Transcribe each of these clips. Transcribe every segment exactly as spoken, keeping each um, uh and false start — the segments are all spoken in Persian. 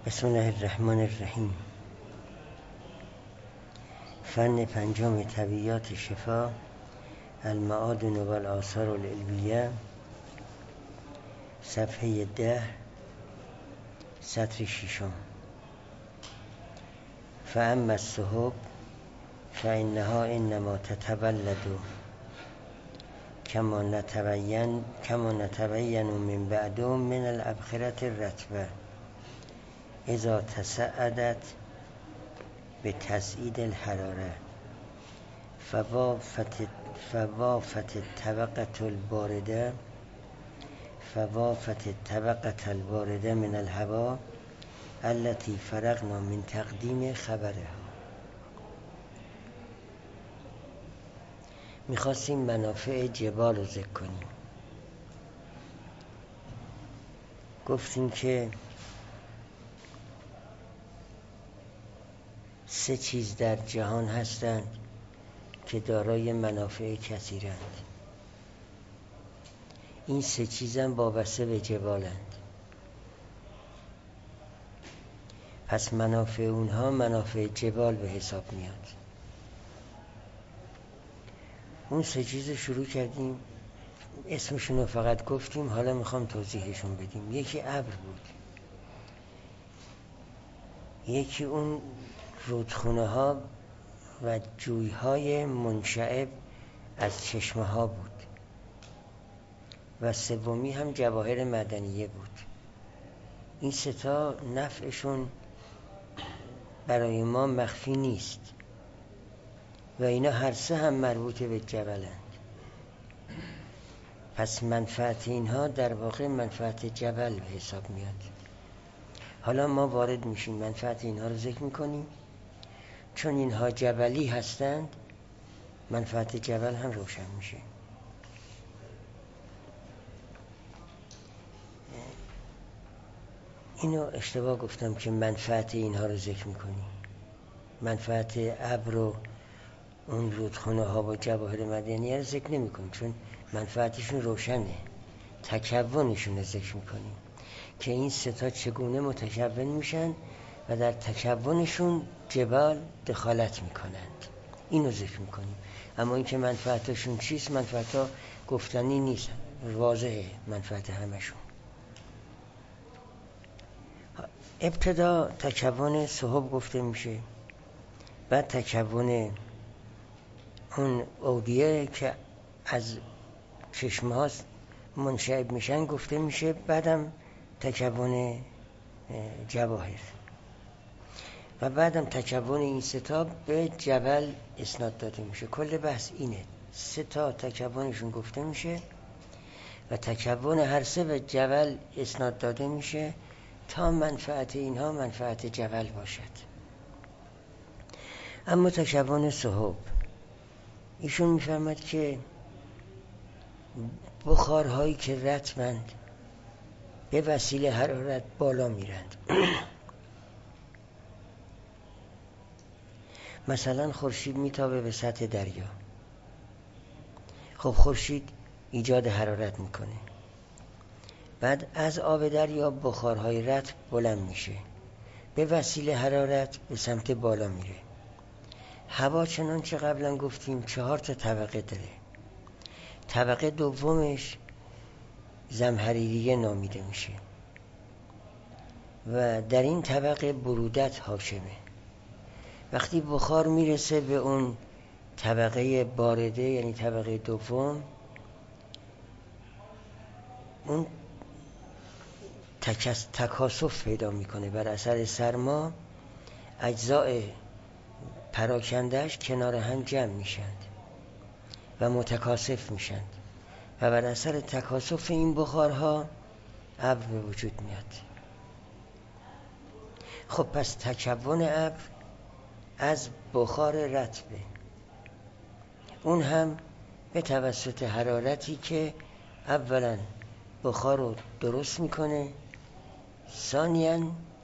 بسم الله الرحمن الرحیم. فن پنجم طبیعیات شفا، المعادن و الآثار العلویه، صفحه ده، سطر ششم. فاما السحب فانها انما تتولد کما نتبین کما نتبین من بعد من الابخرة الرطبه اذا تصاعدت به تصعید الحراره فوافت فوافت الطبقة البارده فوافت الطبقة البارده من الهواء التي فرغنا من تقدیم خبرها. میخواستیم منافع جبال رو ذکر کنیم. گفتیم که سه چیز در جهان هستند که دارای منافع کثیرند. این سه چیزم وابسته به جبالند. پس منافع اونها منافع جبال به حساب میاد. اون سه چیز شروع کردیم، اسمشون رو فقط گفتیم، حالا میخوام توضیحشون بدیم. یکی ابر بود، یکی اون رودخونه ها و جوی های منشعب از چشمه ها بود و سومی هم جواهر معدنیه بود. این سه تا نفعشون برای ما مخفی نیست و اینا هر سه هم مربوط به جبلند. پس منفعت اینها در واقع منفعت جبل به حساب میاد. حالا ما وارد میشیم، منفعت اینها رو ذکر میکنیم. چون اینها جبلی هستند منفعت جبل هم روشن میشه. اینو اشتباه گفتم که منفعت اینها رو ذکر میکنیم. منفعت ابر و اون رودخونه ها و جواهر معدنیه رو ذکر نمی کنیم، چون منفعتشون روشنه. تکونشون رو ذکر میکنیم که این سه تا چگونه متکون میشن و در تکونشون جبال دخالت میکنند. اینو ذکر میکنیم. اما اینکه منفعتشون چیست، منفعت ها گفتنی نیست، واضحه منفعت همشون. ابتدا تکون سحب گفته میشه، بعد تکون اون اودیه که از چشمه ها منشعب میشن گفته میشه، بعدم تکون جواهر و بعدم تکون این سه تا به جبل اسناد داده میشه. کل بحث اینه، سه تا تکونشون گفته میشه و تکون هر سه به جبل اسناد داده میشه تا منفعت اینها منفعت جبل باشد. اما تکون سحب، ایشون میفهمد که بخارهایی که رطبند به وسیله حرارت بالا میرند. مثلا خورشید میتابه به سطح دریا. خب خورشید ایجاد حرارت میکنه، بعد از آب دریا بخارهای رطب بلند میشه، به وسیله حرارت به سمت بالا میره. هوا چنانچه قبلا گفتیم چهار تا طبقه داره. طبقه دومش زمهریریه نامیده میشه و در این طبقه برودت حاکمه. وقتی بخار میرسه به اون طبقه بارده، یعنی طبقه دوم، اون تکاثف پیدا میکنه. بر اثر سرما اجزاء پراکندهش کنار هم جمع میشند و متکاثف میشند و بر اثر تکاثف این بخارها ابر به وجود میاد. خب پس تکون ابر از بخار رطبه، اون هم به توسط حرارتی که اولا بخار رو درست میکنه، ثانیاً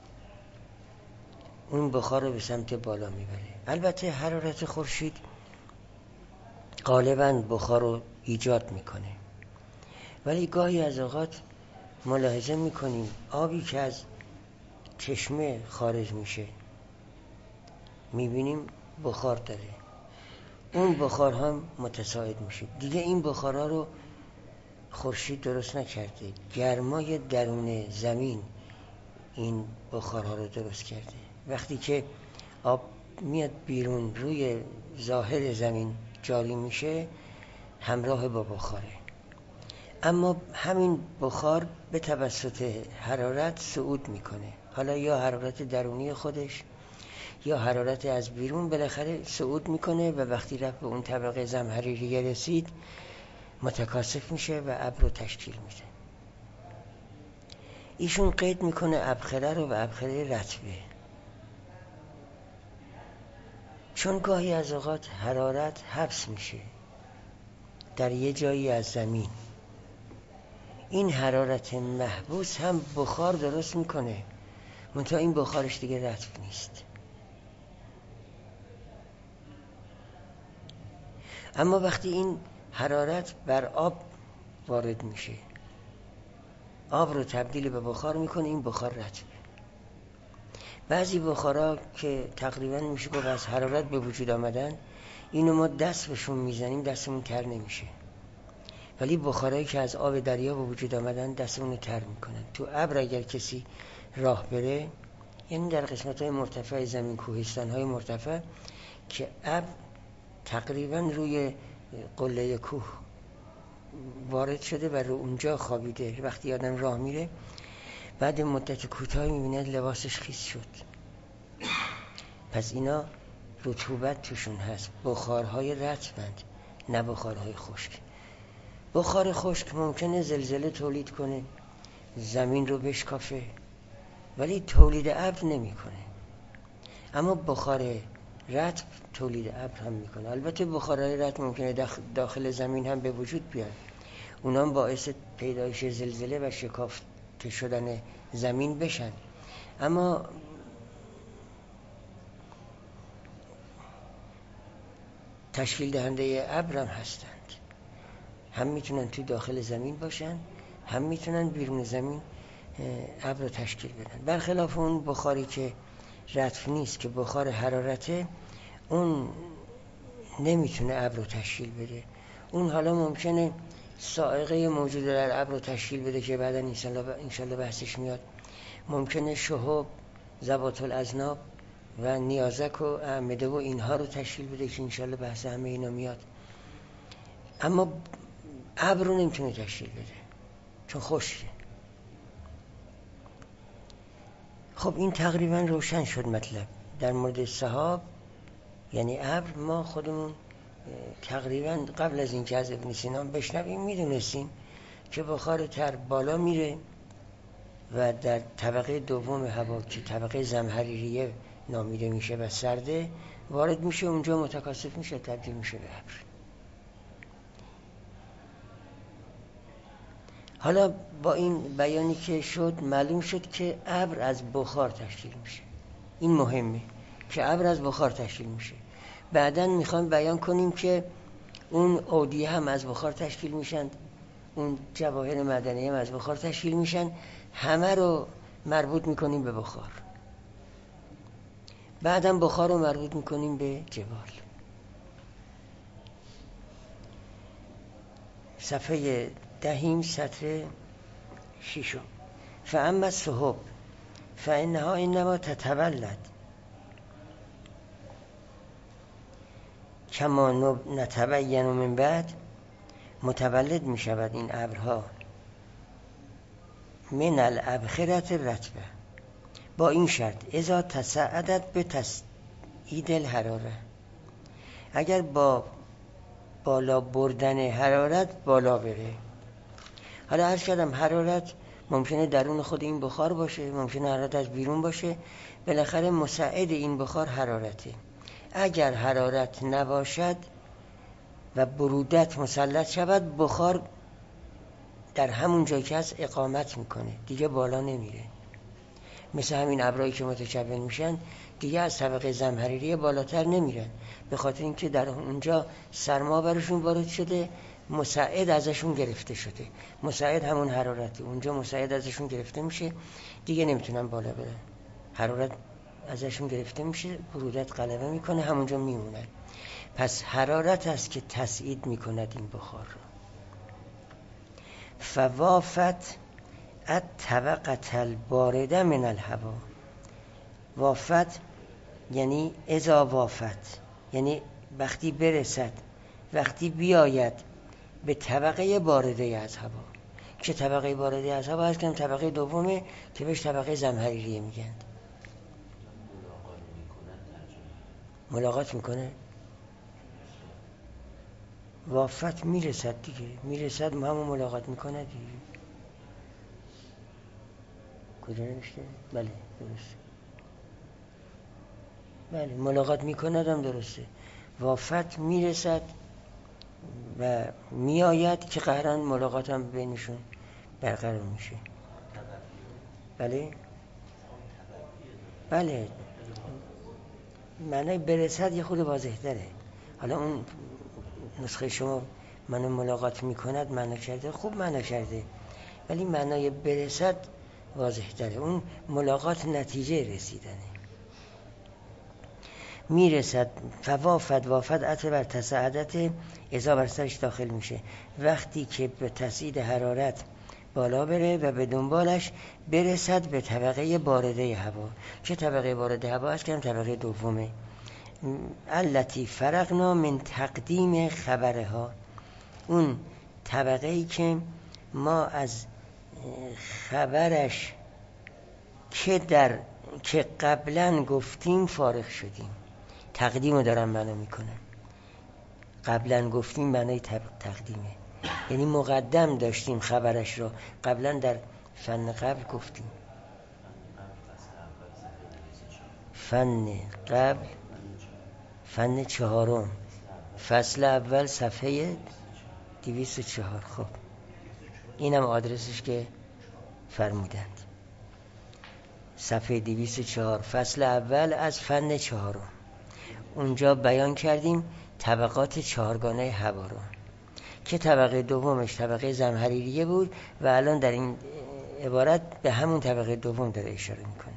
اون بخار رو به سمت بالا میبره. البته حرارت خورشید غالباً بخار رو ایجاد میکنه، ولی گاهی از اوقات ملاحظه میکنیم آبی که از چشمه خارج میشه میبینیم بخار داره، اون بخار هم متساعد میشه. دیگه این بخارها رو خورشید درست نکرده، گرمای درون زمین این بخارها رو درست کرده. وقتی که آب میاد بیرون روی ظاهر زمین جاری میشه همراه با بخاره، اما همین بخار به توسط حرارت صعود میکنه، حالا یا حرارت درونی خودش یا حرارت از بیرون، بالاخره صعود میکنه و وقتی رفت به اون طبقه زمهریریه رسید متکاثف میشه و ابر رو تشکیل میده. ایشون قید میکنه ابخره رو و ابخره رطبه، چون گاهی از اوقات حرارت حبس میشه در یه جایی از زمین، این حرارت محبوس هم بخار درست میکنه، منتها این بخارش دیگه رطب نیست. اما وقتی این حرارت بر آب وارد میشه، آب رو تبدیل به بخار میکنه، این بخار رطبه. بعضی بخارا که تقریبا میشه گفت از حرارت به وجود آمدن، اینو ما دست بهشون میزنیم دستمون تر نمیشه، ولی بخارایی که از آب دریا به وجود آمدن دستمون رو تر میکنن. تو ابر اگر کسی راه بره، یعنی در قسمت‌های مرتفع زمین، کوهستان‌های مرتفع که ابر تقریبا روی قله کوه وارد شده و رو اونجا خوابیده، وقتی آدم راه میره بعد مدت کوتاهی میبینه لباسش خیس شد، پس اینا رطوبت توشون هست، بخارهای رطبند نه بخارهای خشک. بخار خشک ممکنه زلزله تولید کنه، زمین رو بشکافه، ولی تولید ابر نمیکنه. اما بخار رطب تولید ابر هم میکنه. البته بخارهای رطب ممکنه داخل زمین هم به وجود بیاد، اونا هم باعث پیدایش زلزله و شکافته شدن زمین بشن، اما تشکیل دهنده ابر هم هستند، هم میتونن تو داخل زمین باشن، هم میتونن بیرون زمین ابر رو تشکیل بدن. برخلاف اون بخاری که رطب نیست که بخار حرارته، اون نمیتونه ابر رو تشکیل بده. اون حالا ممکنه سائقه موجود در ابر رو تشکیل بده که بعدا انشالله بحثش میاد، ممکنه شهب، ذوات الاذناب و نیازک و اعمده و اینها رو تشکیل بده که انشالله بحث همه اینا میاد، اما ابر رو نمیتونه تشکیل بده چون خشکه. خب این تقریبا روشن شد مطلب در مورد سحاب یعنی ابر. ما خودمون تقریبا قبل از اینکه از ابن سینا بشنویم میدونستیم که بخار تر بالا میره و در طبقه دوم هوا که طبقه زمهریریه نامیده میشه و سرده وارد میشه، اونجا متکاثف میشه، تبدیل میشه به ابر. حالا با این بیانی که شد معلوم شد که ابر از بخار تشکیل میشه. این مهمه که ابر از بخار تشکیل میشه. بعداً میخوایم بیان کنیم که اون اودیه هم از بخار تشکیل میشن، اون جواهر معدنی هم از بخار تشکیل میشن، همه رو مربوط میکنیم به بخار. بعداً بخار رو مربوط میکنیم به جبال. صفحه دهیم سطر شیشم. فاما السحب فانها انما تتولد کما نتبین من بعد، متولد می شود این ابرها من الابخرة الرطبه، با این شرط اذا تصاعدت به تصعید الحراره، اگر با بالا بردن حرارت بالا بره. حالا عرض کردم حرارت ممکنه درون خود این بخار باشه، ممکنه حرارت از بیرون باشه، بالاخره مساعد این بخار حرارته. اگر حرارت نباشد و برودت مسلط شود، بخار در همون جایی که هست اقامت میکنه، دیگه بالا نمیره. مثل همین ابرایی که متکون میشن دیگه از طبقه زمهریری بالاتر نمیرن، به خاطر اینکه در اونجا سرما برشون وارد شده، مساعد ازشون گرفته شده. مساعد همون حرارته، اونجا مساعد ازشون گرفته میشه، دیگه نمیتونن بالا برن. حرارت ازشون گرفته میشه، برودت غلبه میکنه، همونجا میمونن. پس حرارت است که تسعید میکند این بخار رو. فوافت الطبقة البارده من الهوا. وافت یعنی اذا وافت، یعنی وقتی برسد، وقتی بیاید به طبقه بارده از هوا. که طبقه بارده از هوا هست که طبقه دومه که بهش طبقه زمهریریه میگن. ملاقات میکنه، وافت میرسد دیگه، میرسد همون ملاقات میکنه دیگه. کجا نوشته؟ بله درست، بله ملاقات میکند هم درسته. وافت میرسد و میآید که قهرن ملاقات هم بینشون برقرار میشه. بله بله معنی برسد یه خود واضح داره. حالا اون نسخه شما منو ملاقات میکند معنا کرده، خوب معنا کرده، ولی معنای برسد واضح داره. اون ملاقات نتیجه رسیدنه. میرسد، فوافد، وافد عطف بر تصاعدت، اذا بر سرش داخل میشه وقتی که به تصعید حرارت بالا بره و به دنبالش برسد به طبقه بارده هوا. چه طبقه بارده هوا است که هم طبقه دومه. التی فرقنا من تقدیم خبرها، اون طبقه ای که ما از خبرش که در که قبلا گفتیم فارغ شدیم. تقدیم رو دارم معنا میکنم. قبلا گفتیم معنای تقدیمه، یعنی مقدم داشتیم خبرش رو، قبلا در فن قبل گفتیم. فن قبل فن چهارم فصل اول صفحه دویست و چهار. خب اینم آدرسش که فرمودند، صفحه دویست و چهار فصل اول از فن چهارم. اونجا بیان کردیم طبقات چهارگانه هوا رو که طبقه دومش طبقه زمهریریه بود و الان در این عبارت به همون طبقه دوم داره اشاره میکنه.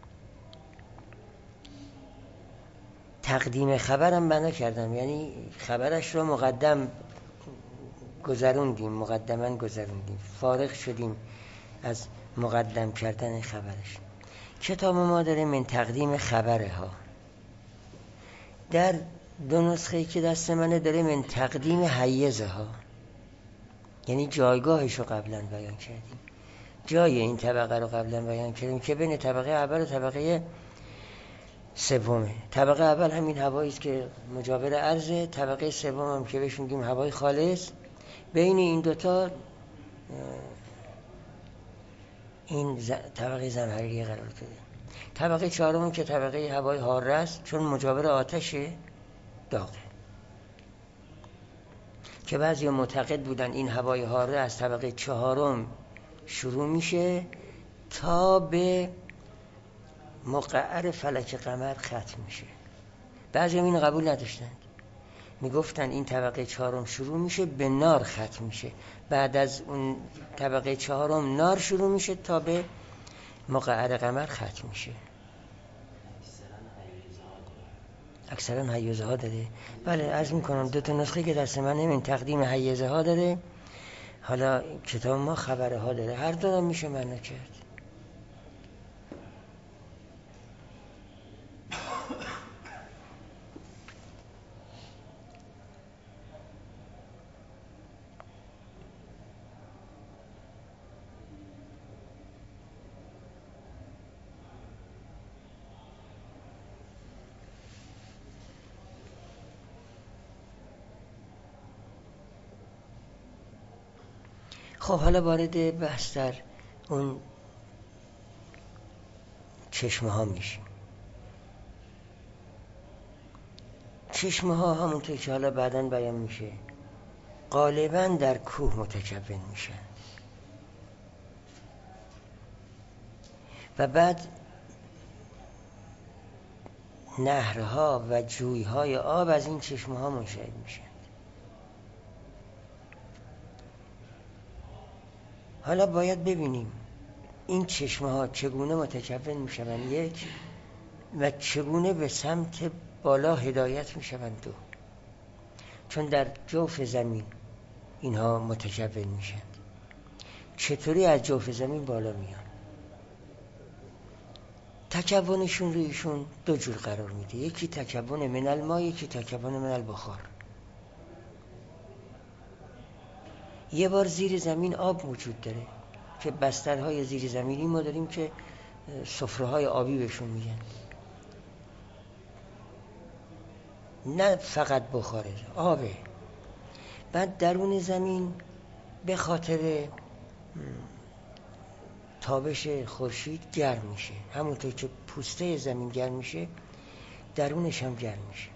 تقدیم خبرم بنا کردم، یعنی خبرش رو مقدم گذروندیم، مقدما گذروندیم، فارغ شدیم از مقدم کردن خبرش. کتاب ما داره من تقدیم خبرها، در دو نسخه‌ای که دست منه داره من تقدیم حیزها، یعنی جایگاهش رو قبلا بیان کردیم، جای این طبقه رو قبلا بیان کردیم که بین طبقه اول و طبقه سومه. طبقه اول همین هوایی است که مجاور عرضه، طبقه سوم هم که بهش میگیم هوای خالص. بین این دوتا این ز... طبقه زمهریری قرار داده. طبقه چهارم که طبقه هوای حاره است، چون مجاور آتش داغه، که بعضی معتقد بودن این هوای حاره از طبقه چهارم شروع میشه تا به مقعر فلک قمر ختم میشه. بعضی هم این قبول نداشتند، میگفتن این طبقه چهارم شروع میشه به نار ختم میشه، بعد از اون طبقه چهارم نار شروع میشه تا به مقعر قمر ختم میشه. اکثرا حیزه ها داره. بله عرض میکنم دو تا نسخه که دست من این تقدیم حیزه ها داره، حالا کتاب ما خبره ها داره، هر دو میشه معنا کرد. خب حالا وارد بحث در اون چشمه ها میشیم. چشمه ها همونطور که حالا بعداً بیان میشه غالباً در کوه متکون میشن و بعد نهرها و جویهای آب از این چشمه ها منشأ میشن. حالا باید ببینیم این چشمه ها چگونه متکون می شوند یک، و چگونه به سمت بالا هدایت می شوند دو. چون در جوف زمین اینها متکون می شوند، چطوری از جوف زمین بالا میان؟ تکونشون رو ایشون دو جور قرار میده، یکی تکون من الماء، یکی تکون من البخار. یه بار زیر زمین آب وجود داره که بسترهای زیر زمینی ما داریم که سفره‌های آبی بهشون میگن. نه فقط بخاره، آبه. بعد درون زمین به خاطر تابش خورشید گرم میشه، همونطور که پوسته زمین گرم میشه درونش هم گرم میشه.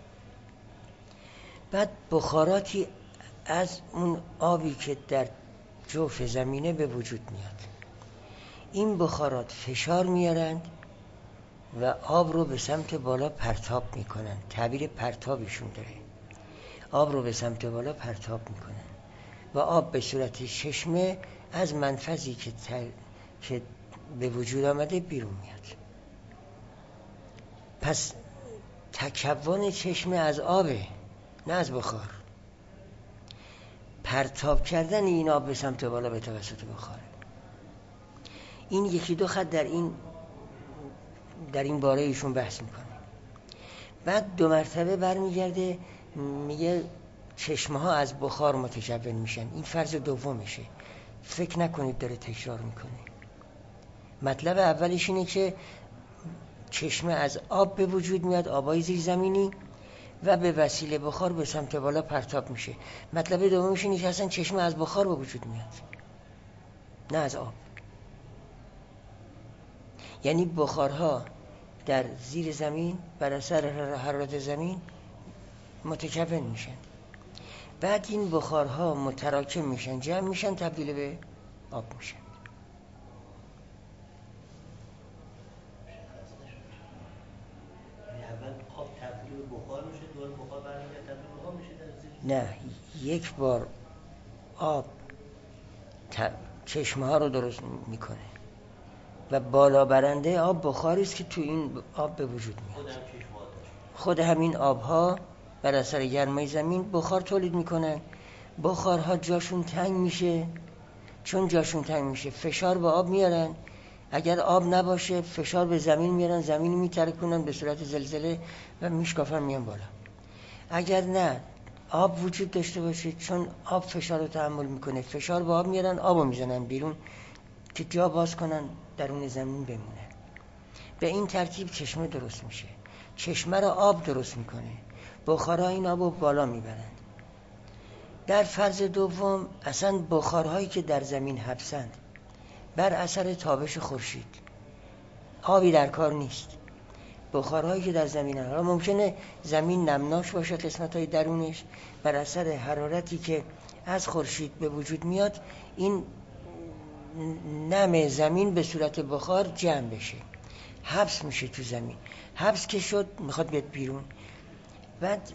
بعد بخاراتی از اون آبی که در جوف زمینه به وجود میاد، این بخارات فشار میارند و آب رو به سمت بالا پرتاب میکنن. تعبیر پرتابشون داره، آب رو به سمت بالا پرتاب میکنن و آب به صورت چشمه از منفذی که, تر... که به وجود آمده بیرون میاد. پس تکون چشمه از آبه، نه از بخار. پرتاب کردن این آب به سمت بالا به توسط بخاره. این یکی دو خط در این در این باره ایشون بحث میکنه. بعد دو مرتبه برمیگرده میگه چشمه ها از بخار متکون میشن. این فرض دومشه، فکر نکنید داره تکرار میکنه. مطلب اولش اینه که چشمه از آب به وجود میاد، آبای زیر زمینی، و به وسیله بخار به سمت بالا پرتاب میشه. مطلب دومش اینه که اصلا چشمه از بخار به وجود میاد، نه از آب. یعنی بخارها در زیر زمین بر اثر حرارت زمین متکون میشن، بعد این بخارها متراکم میشن، جمع میشن، تبدیل به آب میشن. اول آب تبدیل به بخار میشه، دوباره بخار برمیگرده تبدیل به آب میشه در زیر. نه، یک بار آب چشمه ها رو درست میکنه و بالا برنده آب بخاری است که تو این آب به وجود میاد. خود همین آبها بر اثر گرمای زمین بخار تولید میکنن. بخارها جاشون تنگ میشه، چون جاشون تنگ میشه فشار به آب میارن. اگر آب نباشه فشار به زمین میارن، زمین میترکونن به صورت زلزله و میشکافن میان بالا. اگر نه آب وجود داشته باشه، چون آب فشار رو تحمل میکنه، فشار به آب میارن، آب رو میزنن بیرون که جا باز کنن درون زمین بمونه. به این ترتیب چشمه درست میشه. چشمه رو آب درست میکنه، بخارها این آب رو بالا میبرند. در فرض دوم اصلا بخارهایی که در زمین حبسند بر اثر تابش خورشید، آبی در کار نیست. بخارهایی که در زمین هست، ممکنه زمین نمناش باشه قسمت‌های درونش، بر اثر حرارتی که از خورشید به وجود میاد این نم زمین به صورت بخار جمع بشه، حبس میشه تو زمین. حبس که شد میخواد بیاد بیرون، بعد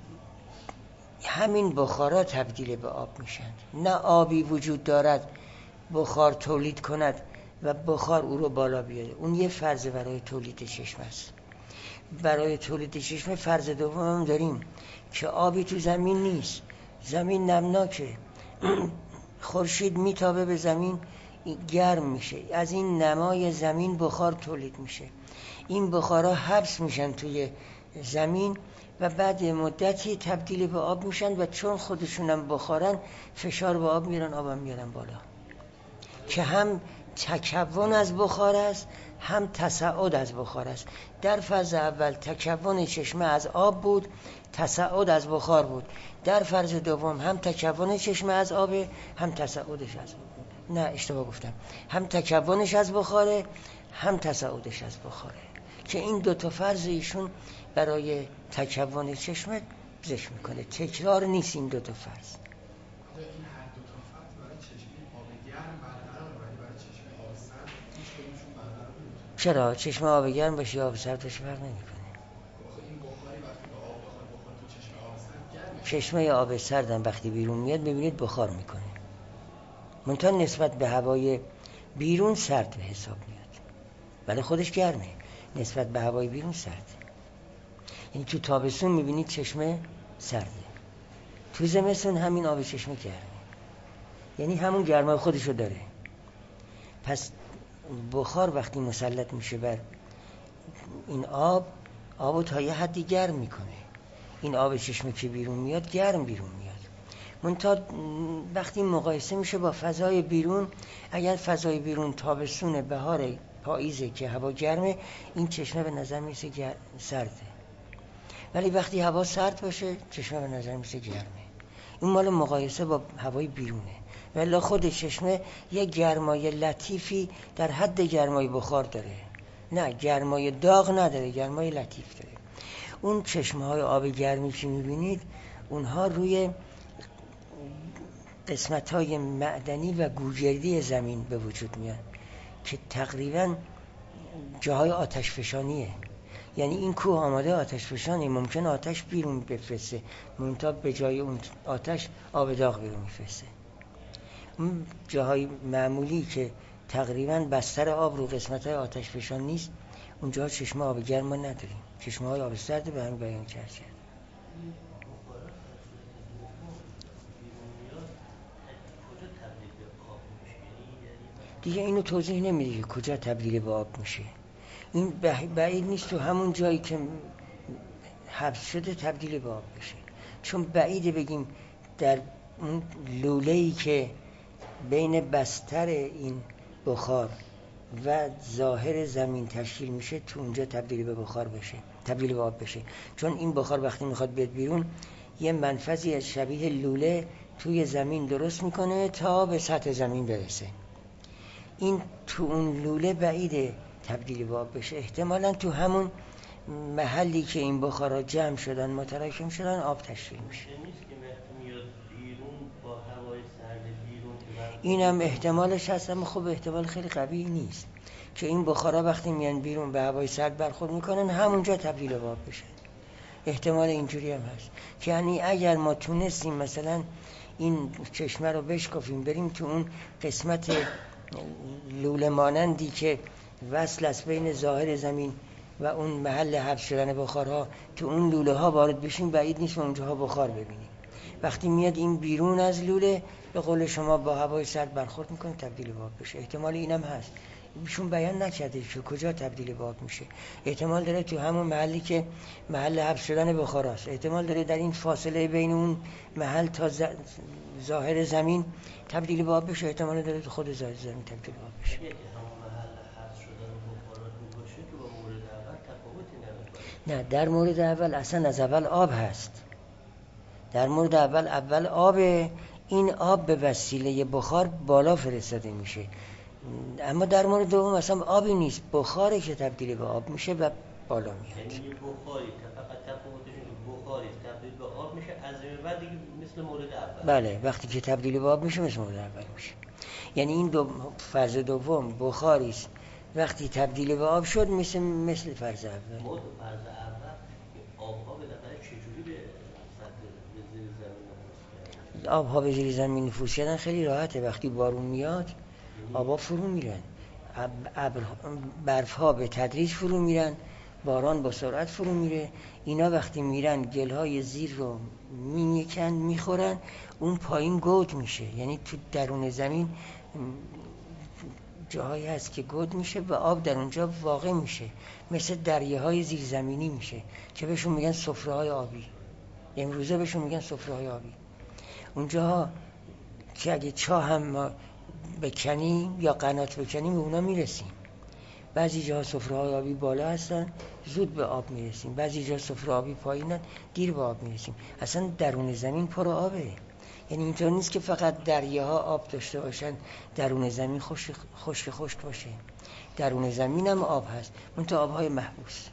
همین بخارا تبدیل به آب میشن. نه آبی وجود دارد بخار تولید کند و بخار او رو بالا بیاره. اون یه فرض برای تولید چشمه است. برای تولید چشمه فرض دوم هم داریم که آبی تو زمین نیست، زمین نمناکه، خورشید میتابه به زمین، گرم میشه، از این نمای زمین بخار تولید میشه. این بخارها حبس میشن توی زمین و بعد مدتی تبدیل به آب میشن و چون خودشونم بخارن فشار به آب میرن، آب هم میرن بالا، که هم تکون از بخار است هم تصاعد از بخار است. در فاز اول تکون چشمه از آب بود، تصاعد از بخار بود. در فاز دوم هم تکون چشمه از آب هم تصاعدش از نه اشتباه گفتم هم تکونش از بخاره هم تصاعدش از بخاره، که این دو تا فرض ایشون برای تکون چشمه ذکر میکنه. تکرار نیست این دو تا فرض. چرا؟ چشمه آب گرم باشه یا آب سرد باشه فرق نمیکنه. چشمه آب سرد هم وقتی بیرون میاد ببینید بخار میکنه، منتها نسبت به هوای بیرون سرد به حساب میاد ولی خودش گرمه، نسبت به هوای بیرون سرده. یعنی تو تابستون میبینید چشمه سرده، تو زمستون همین آب چشمه گرمه، یعنی همون گرمای خودشو داره. پس بخار وقتی مسلط میشه بر این آب، آبو تا یه حدی گرم میکنه. این آب چشمه که بیرون میاد گرم بیرون میاد. منتها وقتی مقایسه میشه با فضای بیرون، اگر فضای بیرون تابستون، بهار، پاییزه که هوا گرمه، این چشمه به نظر میسه گر... سرده. ولی وقتی هوا سرد باشه چشمه به نظر میسه گرمه. این مال مقایسه با هوای بیرونه. ولی خود چشمه یه گرمای لطیفی در حد گرمای بخار داره، نه گرمای داغ نداره، گرمای لطیف داره. اون چشمه های آب گرمی که میبینید اونها روی قسمت های معدنی و گوگردی زمین به وجود میاد که تقریبا جاهای آتش فشانیه. یعنی این کوه آماده آتش فشانه، ممکن آتش بیرون بفرسته، منتها به جای اون آتش آب داغ بیرون میفرسته. اون جاهای معمولی که تقریبا بستر آب رو قسمت های آتش فشان نیست، اونجا چشمه آب گرم ما نداریم، چشمه های آب سرد به همین بیان کرد. دیگه اینو توضیح نمیده که کجا تبدیل به آب میشه. این بعید نیست تو همون جایی که حبس شده تبدیل به آب بشه، چون بعیده بگیم در اون لوله‌ای که بین بستر این بخار و ظاهر زمین تشکیل میشه تو اونجا تبدیل به بخار بشه، تبدیل به آب بشه. چون این بخار وقتی میخواد بیاد بیرون یه منفذی از شبیه لوله توی زمین درست میکنه تا به سطح زمین برسه. این تو اون لوله بعیده تبدیل به آب بشه، احتمالاً تو همون محلی که این بخارا جمع شدن متراکم شدن آب تشکیل میشه. این هم احتمالش هست، اما خب احتمال خیلی قوی نیست که این بخارا وقتی میان بیرون به هوای سرد برخورد میکنن همونجا تبدیل به آب بشه. احتمال اینجوری هم هست که یعنی اگر ما تونستیم مثلا این چشمه رو بشکافیم بریم تو اون قسمت لوله مانندی که وصل است بین ظاهر زمین و اون محل حبس شدن بخارها، تو اون لوله ها وارد بشیم بعید نیست اونجاها بخار ببینیم. وقتی میاد این بیرون از لوله به قول شما با هوای سرد برخورد میکنه تبدیل به آب بشه. احتمال اینم هست، ایشون بیان نکرده که کجا تبدیل به آب میشه. احتمال داره تو همون محلی که محل حبس شدن بخاراست، احتمال داره در این فاصله بین اون محل تا ز... ظاهر زمین تبدیل به آب بشه، احتمال داره تو خود ظاهر زمین تبدیل به آب بشه. نه، در مورد اول اصلا از اول آب هست. در مورد اول اول آب، این آب به وسیله بخار بالا فرستاده میشه. اما در مورد دوم اصلا آبی نیست، بخاری که تبدیل به آب میشه و بالا میاد. یعنی بخاری فقط تفاوتش اینه بخاری تبدیل به آب میشه، از این بعد دیگه مثل مورد اول. بله، وقتی که تبدیل به آب میشه مثل مورد اول میشه. یعنی این دو فرض دوم بخاری است، وقتی تبدیل به آب شد مثل مثل فرض اول. مورد فرض اول آبها به دقیقه چجوری به سطح زیر زمین نفوذ آبها به زیر زمین نفوذ کردن خیلی راحته. وقتی بارون میاد آبها فرو میرن، برف ها به تدریج فرو میرن، باران با سرعت فرو میره. اینا وقتی میرن گلهای زیر رو مینیکن میخورن، اون پایین گود میشه. یعنی تو درون زمین جاهایی هست که گود میشه و آب در اونجا واقع میشه، مثل دریاهای زیرزمینی میشه که بهشون میگن سفره‌های آبی. امروزه بهشون میگن سفره‌های آبی. اونجا که اگه چاه هم ما بکنیم یا قنات بکنیم به اونا میرسیم. بعضی جاها سفره‌های آبی بالا هستن زود به آب میرسیم، بعضی جاها سفره آبی پایینن دیر به آب میرسیم. اصلا درون زمین پر آبه. یعنی اینطور نیست که فقط دریاها آب داشته باشن درون زمین خشک خشک خشک باشه. درون زمین هم آب هست، منتها آبهای محبوس.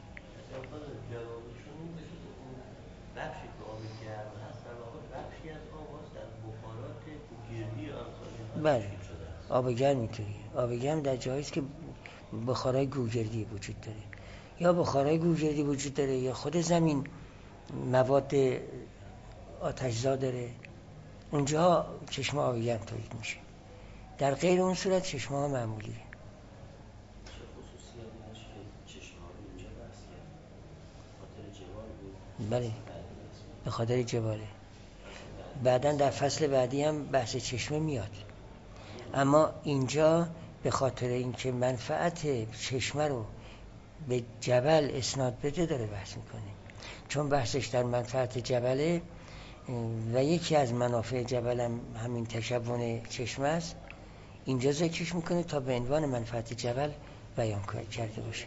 بخشی که آب گرم هست در واقع بخشی از آب هست در بخارات گردی آنسانی بله، آب گرم اینطوریه. آب گرم در جایی است که بخارای گوگردی وجود داره، یا بخارای گوگردی وجود داره یا خود زمین مواد آتشزا داره، اونجا چشمه آب گرم تولید میشه. در غیر اون صورت چشمه ها معمولیه. چه خصوصیاتی داشت که چشمه ها رو اینجا بحث کرد؟ خاطر جوال بود؟ بله به خاطر جواله. بعدن در فصل بعدی هم بحث چشمه میاد، اما اینجا به خاطر اینکه منفعت چشمه رو به جبل اسناد بده داره بحث میکنه، چون بحثش در منفعت جبله و یکی از منافع جبل هم همین تشبون چشمه است. اینجا ذکرش میکنه تا به عنوان منفعت جبل بیان کرده باشه.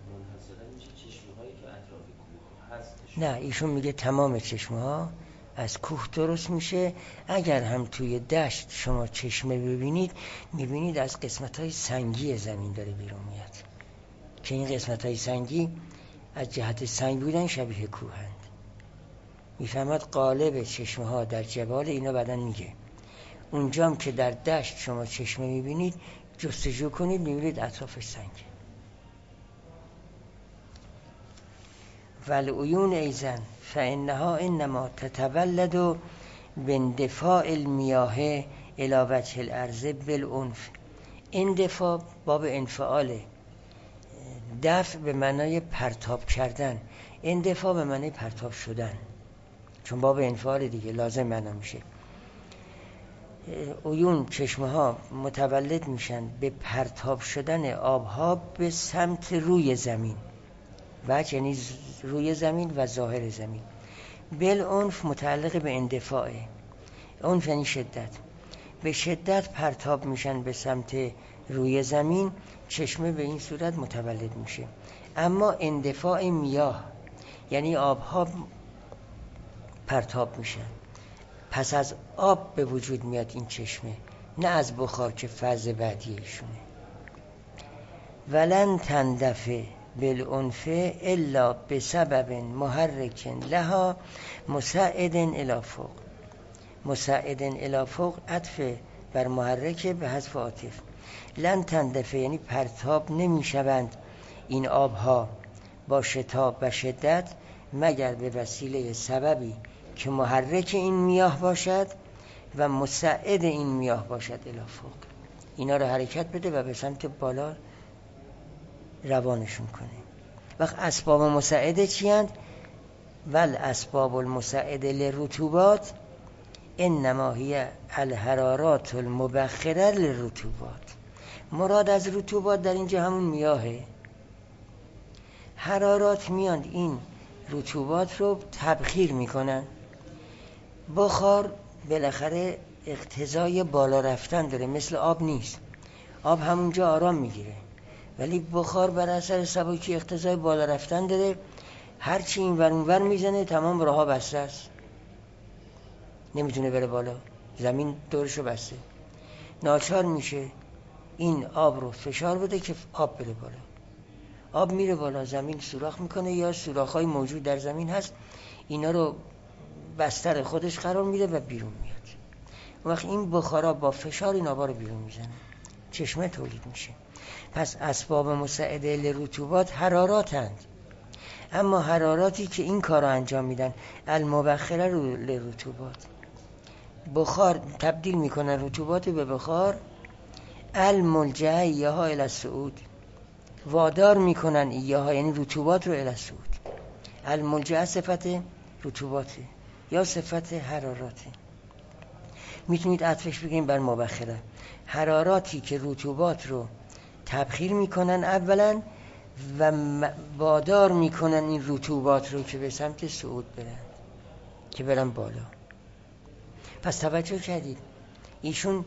نه، ایشون میگه تمام چشمه ها از کوه درست میشه. اگر هم توی دشت شما چشمه ببینید، میبینید از قسمت های سنگی زمین داره بیرون میاد، که این قسمت های سنگی از جهت سنگ بودن شبیه کوهند. میفهمد قالب چشمه ها در جبال اینا بعدن میگه. اونجام که در دشت شما چشمه میبینید جستجو کنید، میبینید اطرافش سنگه. والعیون ایزن فانها انما تتولد باندفاع المياه الى وجه الارض بالعنف. اندفاع باب انفعاله، دفع به معنای پرتاب کردن، اندفاع به معنای پرتاب شدن، چون باب انفعال دیگه لازم معنا میشه. عیون چشمه ها متولد میشن به پرتاب شدن آبها به سمت روی زمین، وجه یعنی روی زمین و ظاهر زمین. بالعنف متعلق به اندفاعه، عنف یعنی شدت، به شدت پرتاب میشن به سمت روی زمین، چشمه به این صورت متولد میشه. اما اندفاع میاه یعنی آبها پرتاب میشن، پس از آب به وجود میاد این چشمه، نه از بخار که فرض بعدی ایشونه. ولن تندفع بالعنف الا بسبب محرک لها مساعد الی فوق. مساعد الی فوق عطف بر محرک به حذف عاطف. لن تندفع یعنی پرتاب نمیشوند این آبها با شتاب و شدت مگر به وسیله سببی که محرک این میاه باشد و مساعد این میاه باشد الی فوق. اینا رو حرکت بده و به سمت بالا روانشون کنه. وقت اسباب مساعده چی هند؟ ول اسباب المساعده لرطوبات انما هی الحرارات المبخره للرطوبات. مراد از رطوبات در اینجا همون میاهه. حرارات میاند این رطوبات رو تبخیر میکنن. بخار بالاخره اقتضای بالا رفتن داره، مثل آب نیست. آب همونجا آرام میگیره، ولی بخار بر اثر سبکی اقتضای بالا رفتن داره. هرچی این ور اون ور میزنه تمام راهها بسته است، نمیتونه بره بالا، زمین دورشو بسته. ناچار میشه این آب رو فشار بده که آب بره بالا. آب میره بالا، زمین سوراخ میکنه یا سوراخ‌های موجود در زمین هست، اینا رو بستر خودش قرار میده و بیرون میاد. وقت این بخارا با فشار این آبا رو بیرون میزنه، چشمه تولید میشه. پس اسباب مساعده لرطوبات حراراتند، اما حراراتی که این کار رو انجام میدن المبخره رو لرطوبات، بخار تبدیل میکنن رطوبات به بخار، الملجعه ایها الی الصعود، وادار میکنن ایها یعنی رطوبات رو الی الصعود. الملجعه صفت رطوباته یا صفت حراراته. میتونید عطفش بگیم بر مبخره، حراراتی که رطوبات رو تبخیر میکنن اولا و وادار میکنن این رطوبات رو که به سمت صعود برن، که برن بالا. پس توجه کردید ایشون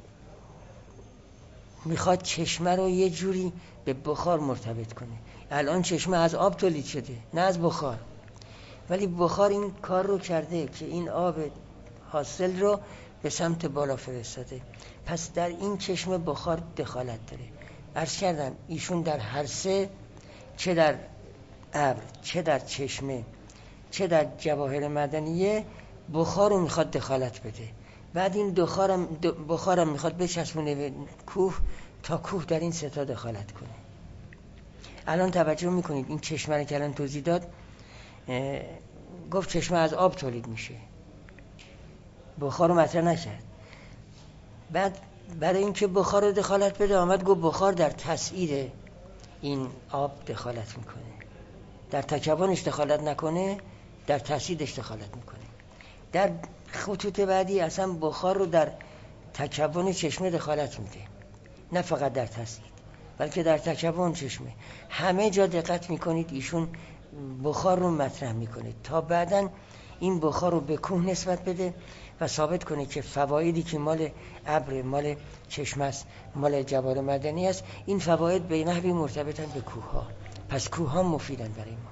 میخواد چشمه رو یه جوری به بخار مرتبط کنه. الان چشمه از آب تولید شده نه از بخار، ولی بخار این کار رو کرده که این آب حاصل رو به سمت بالا فرستاده. پس در این چشمه بخار دخالت داره. عرض کردم ایشون در هر سه، چه در ابر، چه در چشمه، چه در جواهر معدنیه، بخار رو میخواد دخالت بده. بعد این بخارم بخارم میخواد بچسبونه به کوه تا کوه در این سه تا دخالت کنه. الان توجه میکنید این چشمه رو که الان توضیح داد، گفت چشمه از آب تولید میشه، بخار رو مطرح نکرد. بعد برای اینکه بخار رو دخالت بده آمد گفت بخار در تسعیر این آب دخالت میکنه، در تکونش دخالت نکنه، در تسعیدش دخالت میکنه. در خطوط بعدی اصلا بخار رو در تکون چشمه دخالت میده، نه فقط در تسعید بلکه در تکون چشمه. همه جا دقت میکنید ایشون بخار رو مطرح میکنه تا بعداً این بخار رو به کوه نسبت بده و ثابت کنه که فوایدی که مال ابر، مال چشمه است، مال جواهر معدنی است، این فواید به نحوی مرتبطن به کوه ها، پس کوه ها مفیدن برای ما.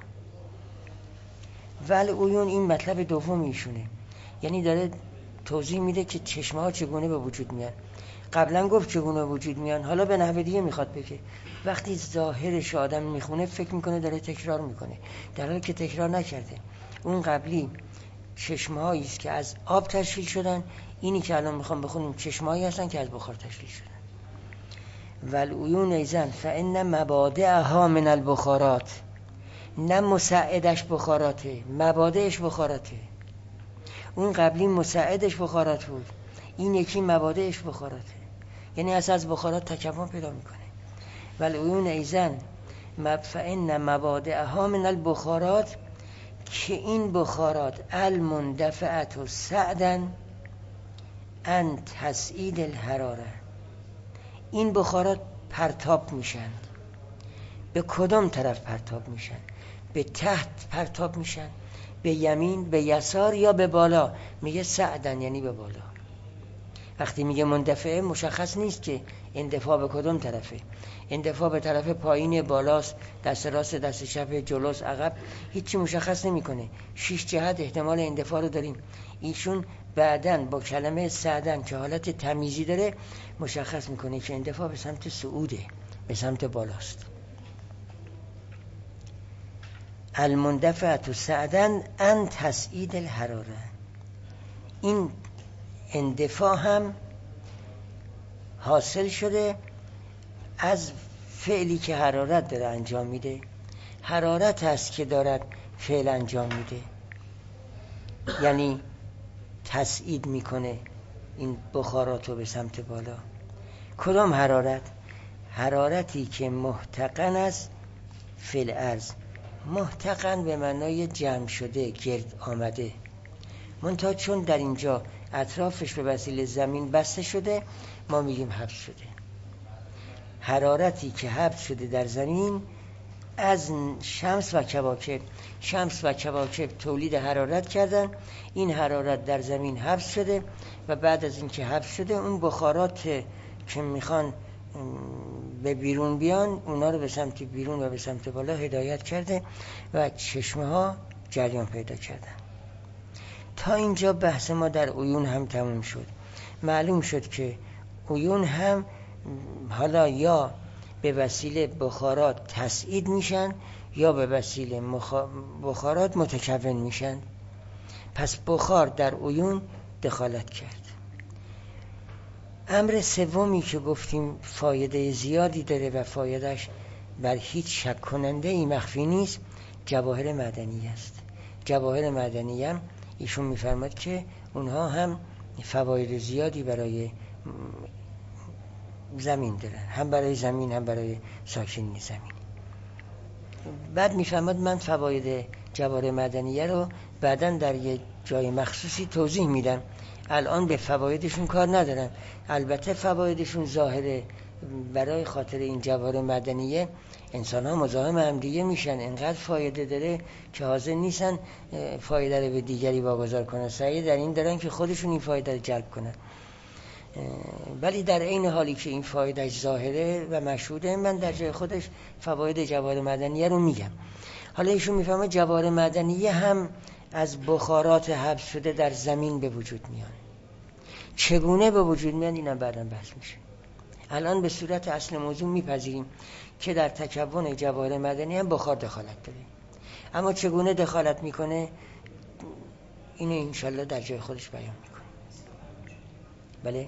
ول عیون این مطلب دوم ایشونه، یعنی داره توضیح میده که چشمه ها چگونه به وجود میان. قبلا گفت چگونه وجود میان، حالا به نحو دیگه میخواد بگه. وقتی ظاهرش آدم میخونه فکر میکنه داره تکرار میکنه، در حالی که تکرار نکرده. اون قبلی چشمه هایی است که از آب تشکیل شدن، اینی که الان میخوام بخونیم چشمه هایی هستن که از بخار تشکیل شدن. والعیون ایزن فان مبادئها من البخارات، نه مساعدش بخاراته، مبادئش بخاراته. اون قبلی مساعدش بخارات بود، این یکی مبادئش بخاراته، یعنی از از بخارات تکون پیدا میکنه. والعیون ایزن فان مبادئها من البخارات، که این بخارات المندفعت و سعدن ان تسعید الحراره، این بخارات پرتاب میشن. به کدام طرف پرتاب میشن؟ به تحت پرتاب میشن، به یمین، به یسار یا به بالا. میگه سعدن یعنی به بالا. وقتی میگه مندفعه مشخص نیست که اندفاع به کدام طرفه. اندفاع به طرف پایین، بالاست، دست راست، دست چپ، جلوست، عقب، هیچی مشخص نمیکنه. شش جهت احتمال اندفاع رو داریم. ایشون بعدن با کلمه سعدن که حالت تمیزی داره مشخص میکنه که اندفاع به سمت صعوده، به سمت بالاست. المندفعت سعدن ان تسعید الحراره، این اندفاع هم حاصل شده از فعلی که حرارت داره انجام میده. حرارت هست که دارد فعل انجام میده، یعنی تسعید میکنه این بخاراتو به سمت بالا. کدام حرارت؟ حرارتی که محتقن است فی الارض. محتقن به معنای جمع شده، گرد آمده. منتها چون در اینجا اطرافش به وسیله زمین بسته شده ما میگیم حبس شده. حرارتی که حبس شده در زمین از شمس و کواکب. شمس و کواکب تولید حرارت کردن، این حرارت در زمین حبس شده و بعد از اینکه حبس شده اون بخارات که میخوان به بیرون بیان اونا رو به سمت بیرون و به سمت بالا هدایت کرده و چشمه ها جریان پیدا کردن. تا اینجا بحث ما در عیون هم تموم شد. معلوم شد که عیون هم حالا یا به وسیله بخارات تسعید میشن یا به وسیله مخ... بخارات متکون میشن. پس بخار در عیون دخالت کرد. امر سومی که گفتیم فایده زیادی داره و فایدهش بر هیچ شک کننده ای مخفی نیست، جواهر معدنی است. جواهر معدنی هم ایشون میفرماد که اونها هم فواید زیادی برای زمین دارن، هم برای زمین هم برای ساکنین زمین. بعد میفرماد من فواید جواهر معدنیه رو بعداً در یه جای مخصوصی توضیح میدم، الان به فوایدشون کار ندارم. البته فوایدشون ظاهره، برای خاطر این جواهر معدنیه انسان ها مزاحم هم دیگه میشن، انقدر فایده داره که حاضر نیستن فایده رو به دیگری واگذار کنن، سعی در این دارن که خودشون این فایده رو جلب کنن. ولی در عین حالی که این فایده ظاهره و مشهوده، من در جای خودش فواید جواهر معدنیه رو میگم. حالا ایشون میفهمه جواهر معدنیه هم از بخارات حبس شده در زمین به وجود میان. چگونه به وجود میان اینم بعداً بحث میشه. الان به صورت اصل موضوع میپذیریم که در تکون جواهر معدنی هم بخار دخالت داره، اما چگونه دخالت میکنه اینو انشالله در جای خودش بیان میکنه. بله؟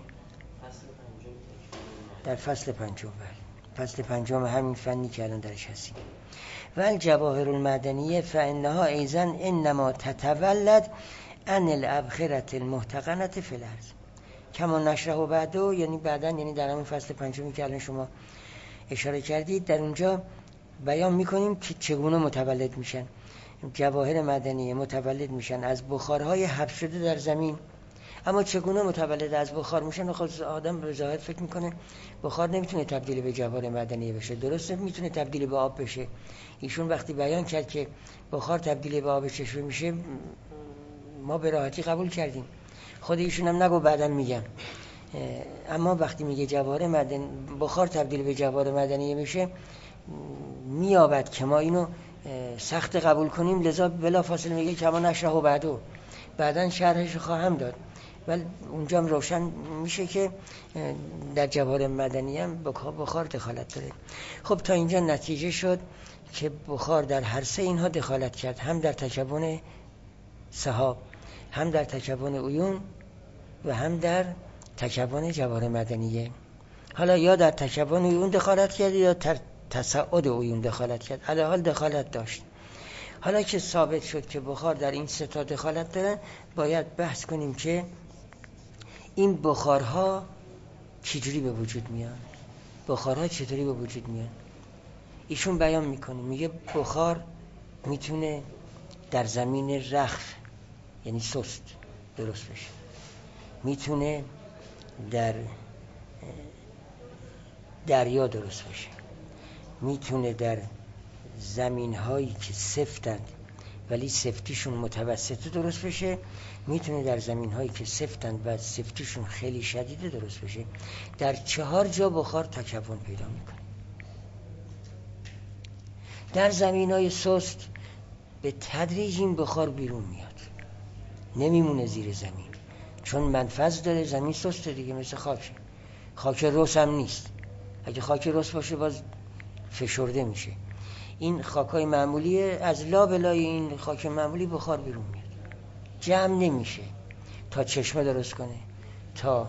در فصل پنجم. بله، فصل پنجم همین فنی که الان درش هستیم. و جواهر المعدنیه فانها ایزن انما تتولد عن الابخره المحتقنه فی الارض. کما نشره و بعدو یعنی بعداً، یعنی در همون فصل پنجمی که الان شما اشاره کردید، در اونجا بیان میکنیم که چگونه متولد میشن. جواهر معدنی متولد میشن از بخارهای حبس شده در زمین. اما چگونه متولد از بخار میشن؟ خود آدم به ظاهر فکر میکنه بخار نمیتونه تبدیل به جواهر معدنی بشه، درسته میتونه تبدیل به آب بشه. ایشون وقتی بیان کرد که بخار تبدیل به آب چشمه میشه، ما به راحتی قبول کردیم. خود ایشون هم نگو بعدم میگم. اما وقتی میگه جواهر معدنی بخار تبدیل به جواهر معدنی میشه، میابد که ما اینو سخت قبول کنیم، لذا بلا فاصله میگه کما نشره و بعدو، بعدن شرحش خواهم داد. ولی اونجا هم روشن میشه که در جواهر معدنی هم بخار دخالت داره. خب تا اینجا نتیجه شد که بخار در هر سه اینها دخالت کرد، هم در تکون سحاب، هم در تکون عیون و هم در تکون جواهر معدنیه. حالا یا در تکون عیون دخالت کرد یا در تصاعد عیون دخالت کرد، علی حال دخالت داشت. حالا که ثابت شد که بخار در این سه تا دخالت داره، باید بحث کنیم که این بخارها چجوری به وجود میان. بخارها چطوری به وجود میان؟ ایشون بیان میکنه، میگه بخار میتونه در زمین رخف یعنی سست درست بشه، میتونه در دریا درست بشه، میتونه در زمین هایی که سفتند ولی سفتیشون متوسطه درست بشه، میتونه در زمین هایی که سفتند و سفتیشون خیلی شدیده درست بشه. در چهار جا بخار تکون پیدا میکنه. در زمین های سست به تدریج این بخار بیرون میاد، نمیمونه زیر زمین، چون منفذ داره. زمین سسته دیگه، مثل خاک. خاک رس هم نیست، اگه خاک رس باشه باز فشرده میشه. این خاکای معمولی، از لابلای این خاک معمولی بخار بیرون میاد، جمع نمیشه تا چشمه درست کنه، تا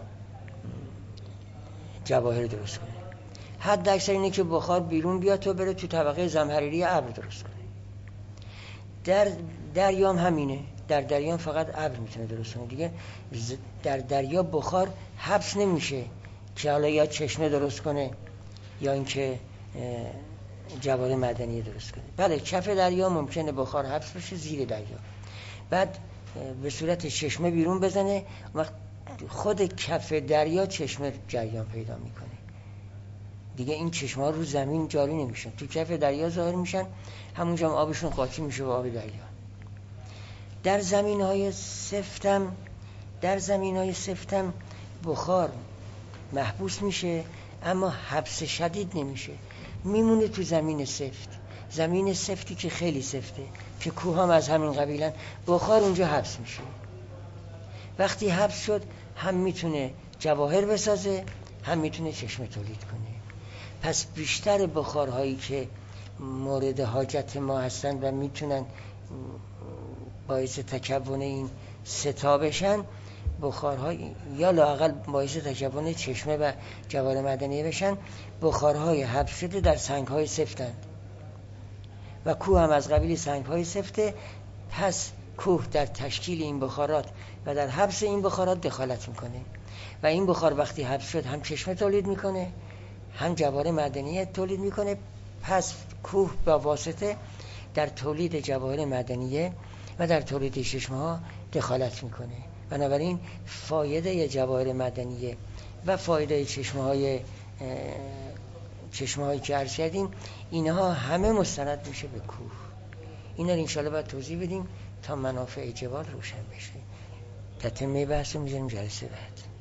جواهر درست کنه. حد اکثر اینه که بخار بیرون بیاد تا بره تو طبقه زمهریری ابر درست کنه. در دریام همینه، در دریام فقط ابر میتونه درست کنه دیگه. در دریا بخار حبس نمیشه که حالا یا چشمه درست کنه یا اینکه جواهر معدنی درست کنه. بله کف دریا ممکنه بخار حبس بشه زیر دریا، بعد به صورت چشمه بیرون بزنه، وقت خود کف دریا چشمه جریان پیدا میکنه دیگه. این چشمه ها رو زمین جاری نمیشن، تو کف دریا ظاهر میشن، همونجا هم آبشون قاطی میشه با آب دریا. در زمین های سفتم در زمین های سفتم بخار محبوس میشه، اما حبس شدید نمیشه، میمونه تو زمین سفت. زمین سفتی که خیلی سفته، که کوه هم از همین قبیلن، بخار اونجا حبس میشه. وقتی حبس شد هم میتونه جواهر بسازه، هم میتونه چشمه تولید کنه. پس بیشتر بخارهایی که مورد حاجت ما هستن و میتونن باعث تکون این ستا بشن، بخارهای یا لااقل باعث تکون چشمه و جواهر معدنی بشن، بخارهای حبس شده در سنگهای سفتند و کوه هم از قبیل سنگهای سفته. پس کوه در تشکیل این بخارات و در حبس این بخارات دخالت میکنه و این بخار وقتی حبس شد هم چشمه تولید میکنه هم جواهر معدنی تولید میکنه. پس کوه با واسطه در تولید جواهر معدنی و در تولید چشمه ها دخالت میکنه. بنابراین فایده جواهر معدنی و فایده چشمه های چشمه هایی که عرض کردیم، اینها همه مستند میشه به کوه. اینا رو انشاءالله باید توضیح بدیم تا منافع جوال روشن بشه. تتمه بحث رو میذاریم جلسه بعد.